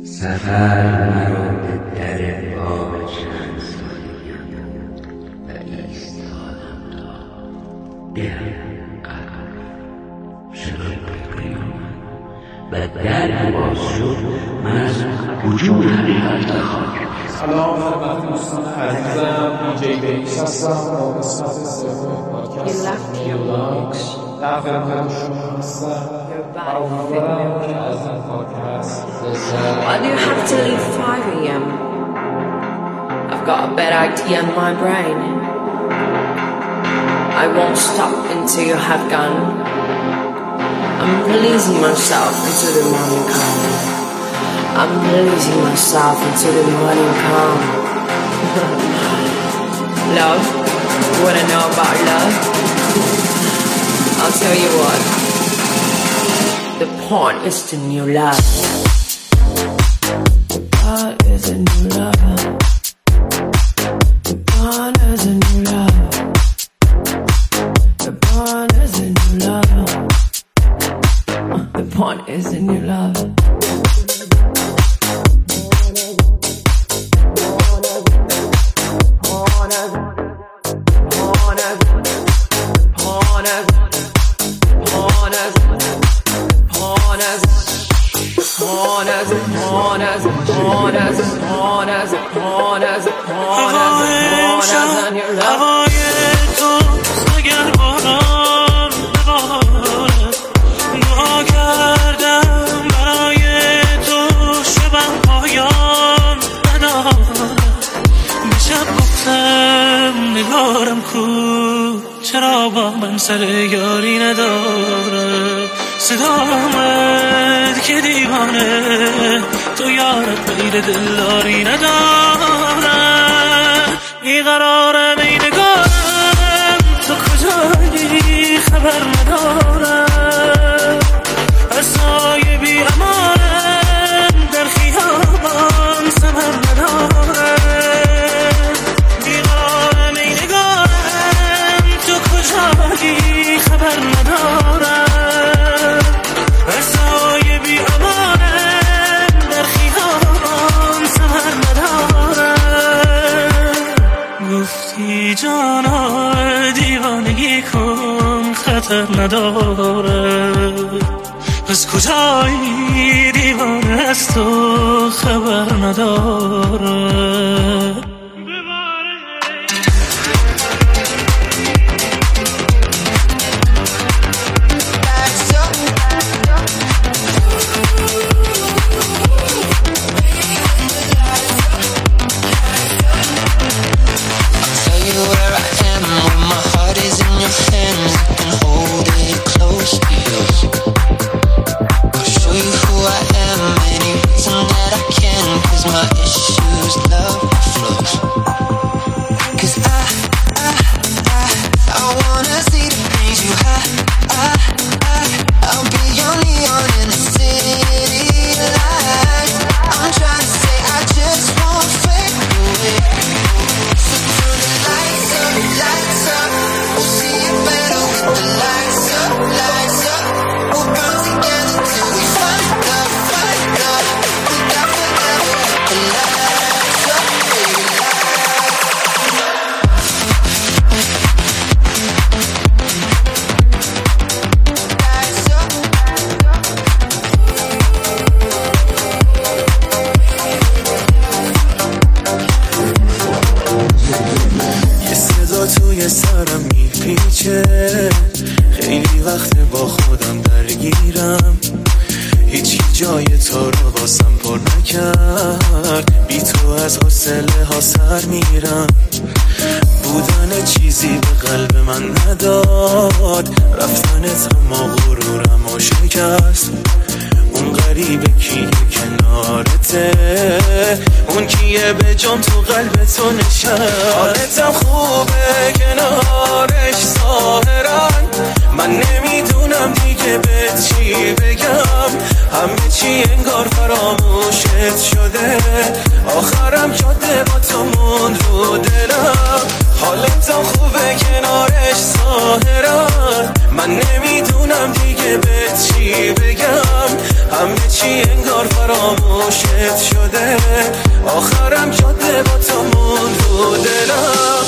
سفر مرا به در باب چند سالیم و ایستادم تا در قدم شده پیامد و در باز شد. من از وجود حقیقت خاک. سلام خدمت دوستان عزیزم، دیجی بیکس هستم با قسمت سوم پادکست دیالوگز در خدمت شما هستم. امیدوارم که از این پادکست Why do you have to leave 5 AM? I've got a bad idea in my brain. I won't stop until you have gone. I'm releasing myself into the morning calm. I'm releasing myself into the morning calm. Love? You wanna know about love? I'll tell you what. The point is the new love. The point is a new love. The point is a new love. The point is a new love. The point is a new love. هوای تو اگر باران ببارد، دعا کردم برای تو شبم پایان ندارد. به شب گفتم نگارم کو، چرا با من سر یاری ندارد. صدا آمد که دیوانه تو یارت غیر دلداری ندارد. بیقرارم ای نگارم، تو کجایی خبر ندارم. هر سایه بی امانم در خیابان ثمر ندارم. بیقرارم ای نگارم، تو کجایی خبر ندارم. هر سایه بی امانم در خیابان ثمر ندارم. گفتی جانا دیوانگی کن خطر نداره، پس کجایی دیوانه از تو خبر نداره. توی سرم میپیچه، خیلی وقت با خودم درگیرم. هیچی جای تو رو واسم پر نکرد، بی تو از حوصله ها سر میرم. بودن چیزی به قلب من نداد، رفتنت اما غرورم شکست. اون غریبه کیه کنارته، اون کیه به جام تو قلب تو نشست. حالتم خوبه کنارش ظاهرا، من نمیدونم دیگه به چی بگم. همه چی انگار فراموشت شده، آخرم جاده با تو موند رو دلم. حالتم خوبه کنارش ظاهرا، من نمیدونم دیگه به چی بگم. همه چی انگار فراموشت شده، آخرم جاده با تو موند رو دلم.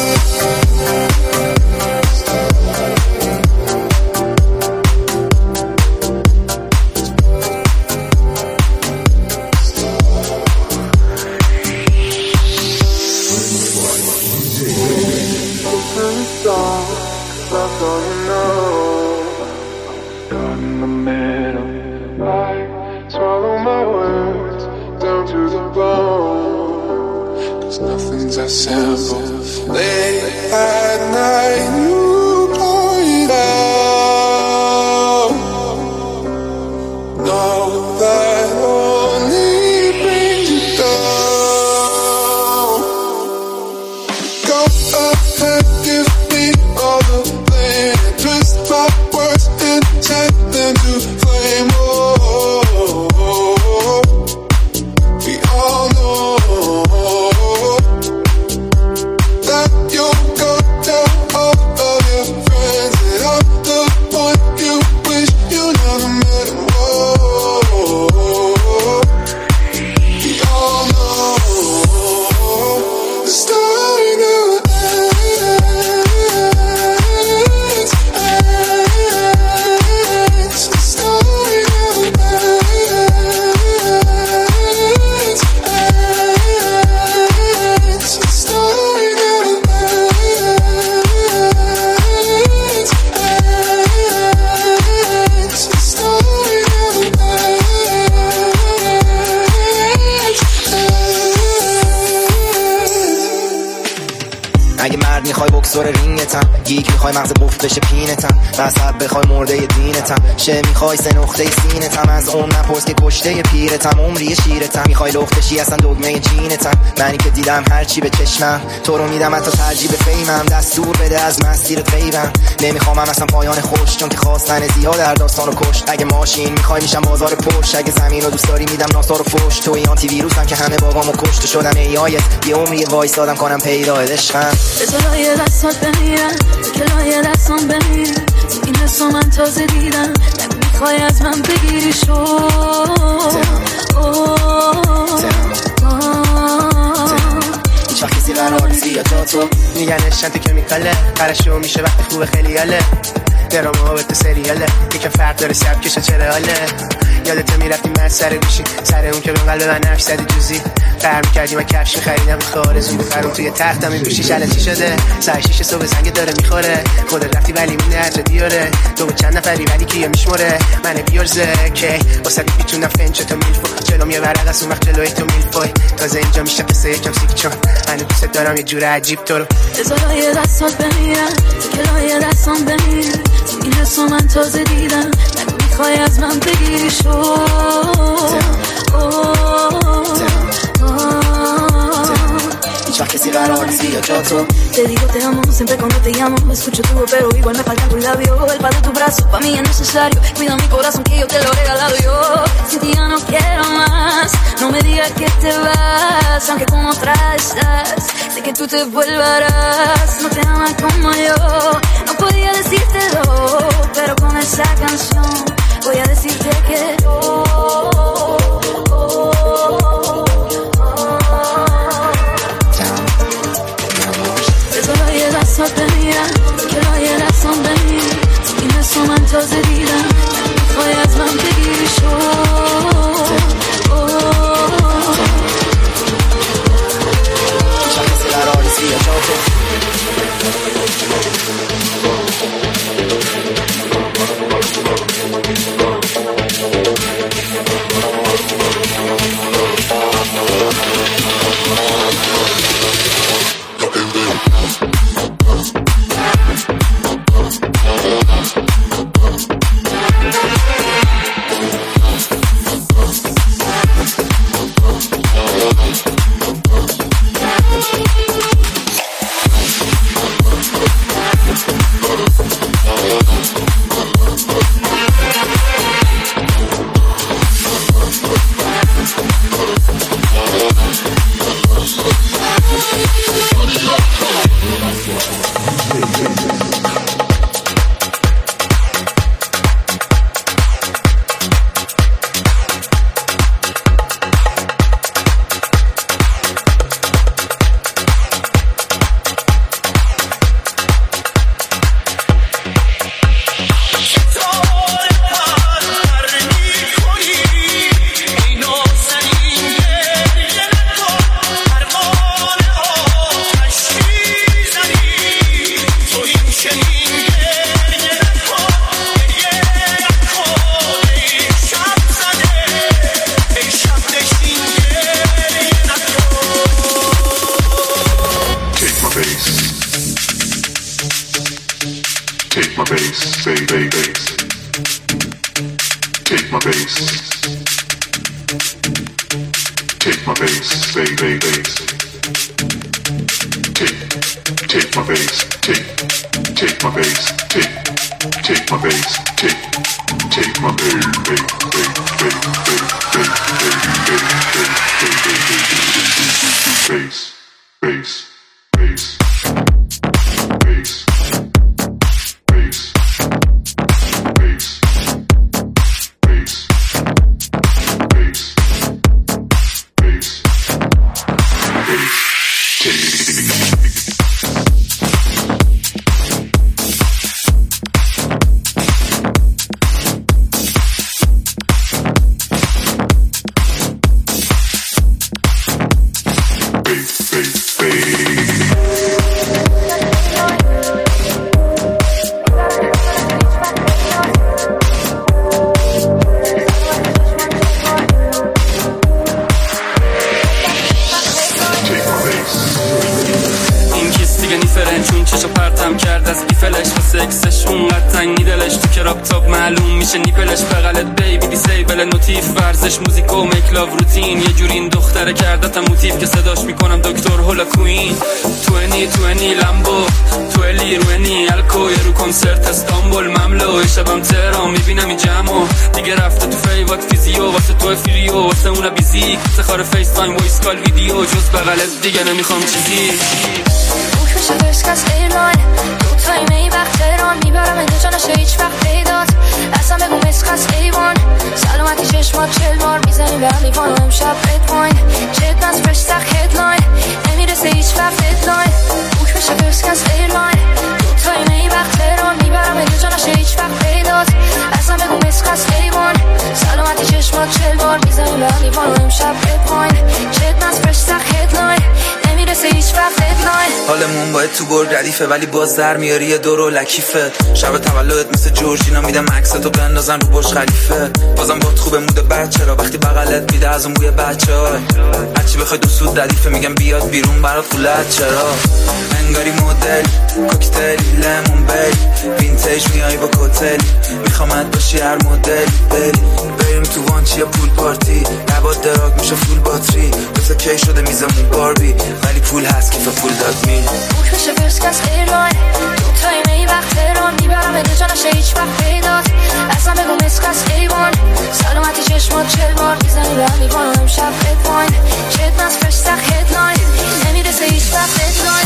Nothing's as simple. Late at night, you point out. Know that only brings you down. Go ahead, give me all the blame. Twist my words and set them to flame. Oh, we all know. اگه مرد میخوای بکسور رینگتم، گیگ میخوای مغز قفل بشه پینتم، مذهب بخوای مرده دینتم، شه میخوای سه نقطه سینتم، از اون نپرس که کشته پیرتم، عمری شیرتم، میخوای لختشی اصلا دگمه جینتم، منی که دیدم هرچی به چشمم، تو رو میدم حتی ترجیح به فیمم، دستور بده از مسیرت غیبم، نمیخوامم اصلا پایان خوش، چون که خواستن زیاد در داستان رو کش، اگه ماشین میخوای میشم بازار پشت، اگه زمین رو دوست داری میدم ناسا رو فوش، تو این آنتی ویروسم که همه بابامو کشت، شدم ایایت یه عمری وایسادم کنم پیدا عشقم. بذار لایه دستات بمیرن، تو که لایه دستان بمیری، تو این حسو من تازه دیدم، نگو میخوای از من بگیری شو. هیچ وقت کسی قرار نیستی یا تو میگن اشنتی که میکاله قرشو میشه وقتی خوبه خیلی حاله، درامه ها به تو سریاله، یکم فرق داره سبکشه چرا حاله، یادت میرفتیم من سر گوشی سر اون که به قلب من نفش زدی جوزی، قهر میکردی من کفش خریدم خارزون بخرم توی تختم این گوشیش الان چی شده، سر 6 صبح زنگ داره میخوره، خودت رفتی ولی مونه عجا دیاره، تو با چند نفری ولی کیه میشموره، من بیارزه که واسه میتونم فنچ تو میلفو چلوم یه ورق از اون وقت جلوی تو میلفوی، تازه اینجا میشه قصه یکم سیک چون هنو دوست دارم یه جور عجیب تو رو. بذار لایه دستات بمیرن، تو که لایه دستان بمیری، تو این حسو من تازه دیدم، نگو میخوای از من بگیری شو. Hiç vaqt kesi qaror نیستی یا تو. Te digo te amo siempre cuando te llamo, escucho tu voz pero igual me faltan tus labios, el palo de tu brazo para mí es necesario, cuida mi corazón que yo te lo he regalado yo, sin ti ya no quiero más, no me digas que te vas, aunque con otra estás, sé que tú te volverás, no te aman como yo, no podía decírtelo, pero con esa canción voy a decirte que بذار لایه دستات بمیرن، که لایه دستان بمیری، تو این حسو من تازه دیدم، میخوای از من بگیری شو. هیچ وقت کسی قرار نیستی یا تو. my bass, bass, bass. Take my bass. Take my bass, bass, bass. Take my bass, take my bass, take my bass, take my bass, bass, bass, bass, bass, bass, bass, bass, bass, bass, bass, نیپلش بغلت بیبی دیسیبل نوتیف ورزش موزیک و میکلاو روتین یه جوری این دختره کردتم موتیف که صداش میکنم دکتر هولا کوین 2020 لامبو 20 الکو یه رو کنسرت استانبول مملو شبم تهران میبینم این جمعو دیگه رفته تو فیوات فیزیو واسه تو فریو واسه اونا بیزیک تخار فیس تایم وایس کال ویدیو جز بغلت دیگه نمیخوام چیزی بوک میشه فرست کس ایرلاین تو تایمه ای وقت تهران میبرم اینجا جا نشه هیچ وقت پیدات اصلا بگو مسخص ایوان سلامتی چشمات 40 بار میزنی به لیوان و امشب ریت پوینت جت نز فرش سخ هدلاین نمیرسه هیچ وقت ددلاین بوک میشه فرست کس ایرلاین تو تایمه ای وقت تهران میبرم اینجا جا نشه هیچ وقت پیدات اصلا بگو مسخص ایوان سلامتی چشمات 40 بار میزنی به لیوان و امشب ریت پوینت جت نز فرش سخ هدلاین نمیرسه هیچ وقت ددلاین حالمون باید تو برد ردیفه ولی باز در میاری یه دور و لکیفت شب تولدت مثل جورجینا میدم عکستو بندازن رو برج خلیفه بازم باد خوبه مود بد چرا وقتی بغلت میده از اون بوی بچه‌ها هرچی بخوای دو سود ردیفه میگم بیاد بیرون برات فولاد چرا انگاری مدل کوکتل لیمون بیل وینتیج میای با کوتل میخوامت باشی هر مدل بریم تو وانچی یا پول پارتی نباد دراگ میشه فول باتری مثل کی شده میزمون باربی ولی پول هست کیف پول داد می بوک میشه فرست کس ایرلاین تو تایمه ای وقت تهران میبرم اینجا جا نشه هیچ وقت پیدات اصلا بگو مسخص ایوان سلامتی چشمات 40 بار میزنی به لیوان و امشب ریت پوینت جت نز فرش سخ هدلاین نمیرسه هیچ وقت ددلاین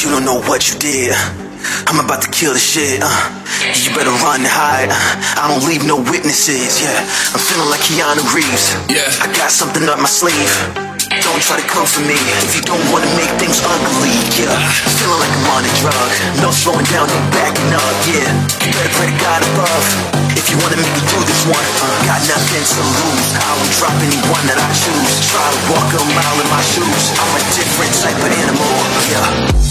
you don't know what you did. I'm about to kill the shit, you better run and hide. I don't leave no witnesses, yeah. I'm feeling like Keanu Reeves. Yeah, I got something up my sleeve. Don't try to come for me if you don't wanna make things ugly, yeah. Feeling like I'm on a drug. No slowing down, no backing up, yeah. You better pray to God above if you wanna make me do this one. Got nothing to lose. I won't drop anyone that I choose. Try to walk a mile in my shoes. I'm a different type of animal, yeah.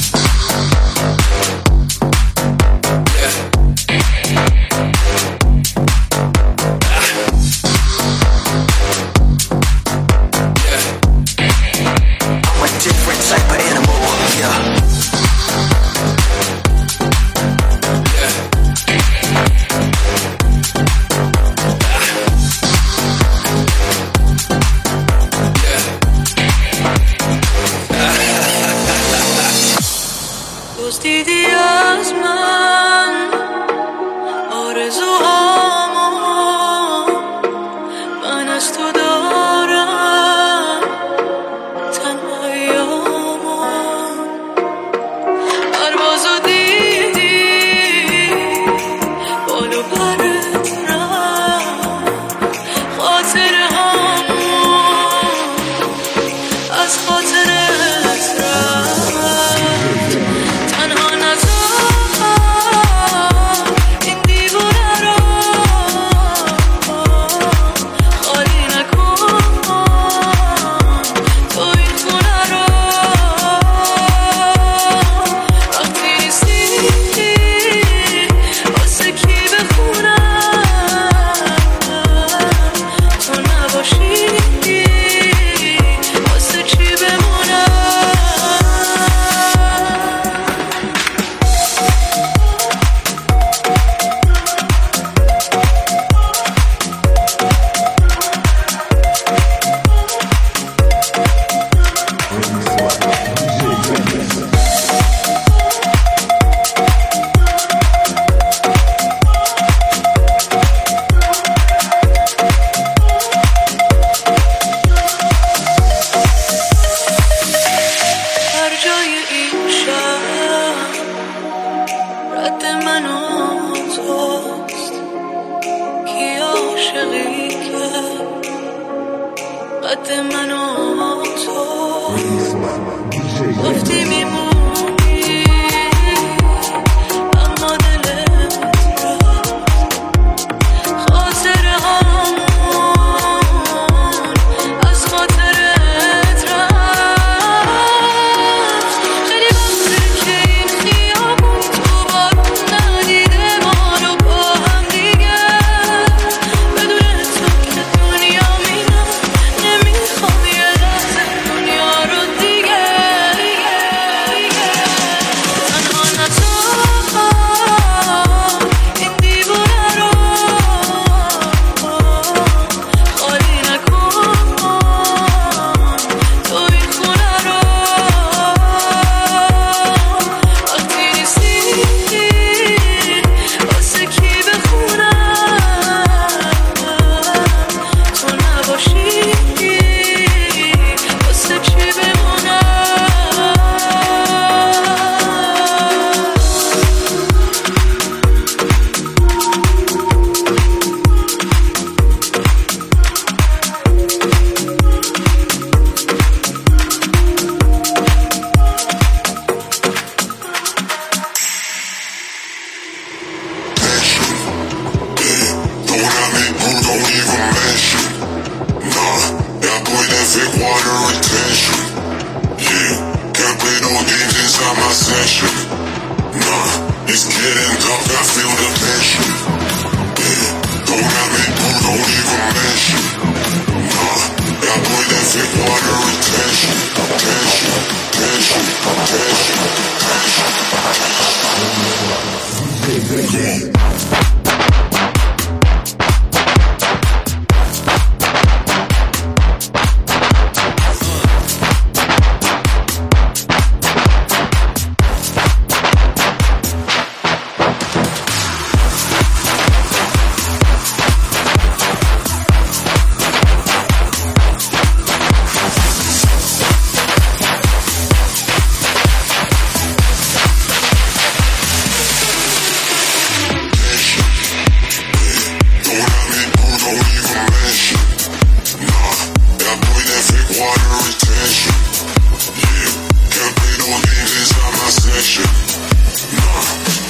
passion. Nah.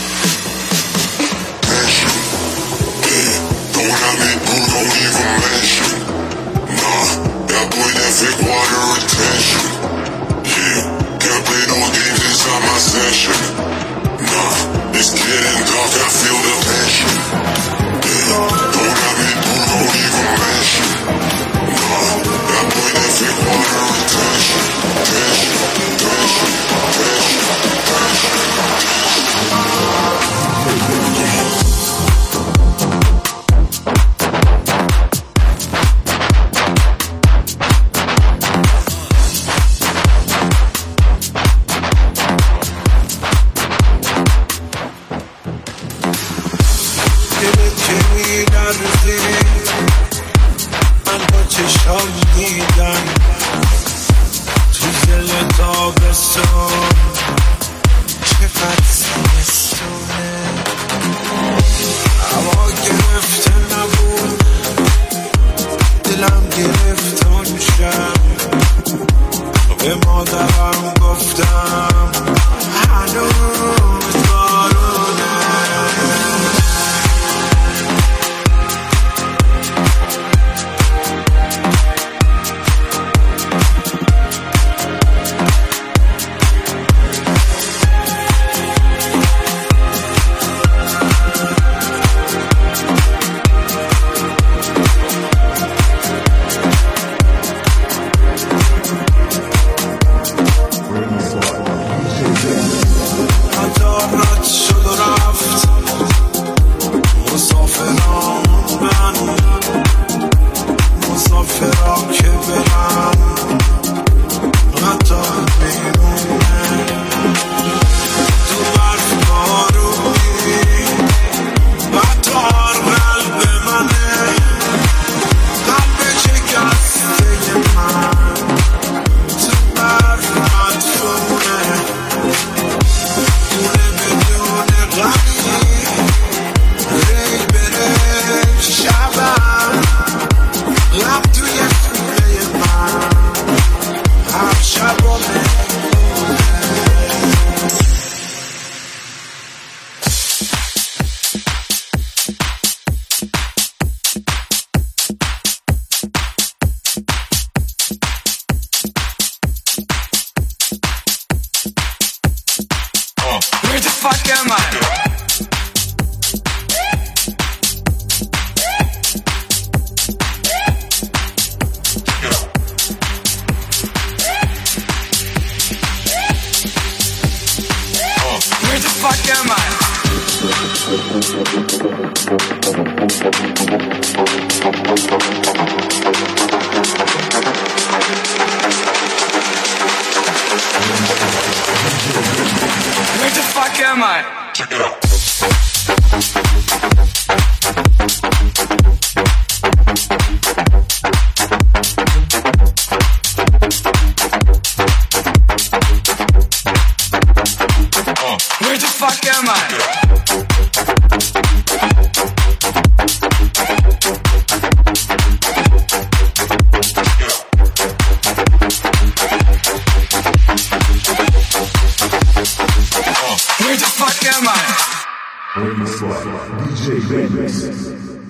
Passion. Yeah. Don't have me boo, don't even mention. Nah. That boy that fake water retention. Yeah. Can't play no games inside my session. Nah. It's getting dark, I feel the passion. Yeah. Don't have me boo, don't even mention. Nah. That boy that fake water retention. Passion. Passion. Passion. Passion. من با چشام دیدم تو دل تابستون چقدر زمستونه هوا گرفته نبود دلم گرفت اون شب به مادرم گفتم هنوز بارونه Where the fuck am I? Where the fuck am I? Where the fuck am I? Check it out. Where the fuck am I? Where the fuck am I? DJ Remix.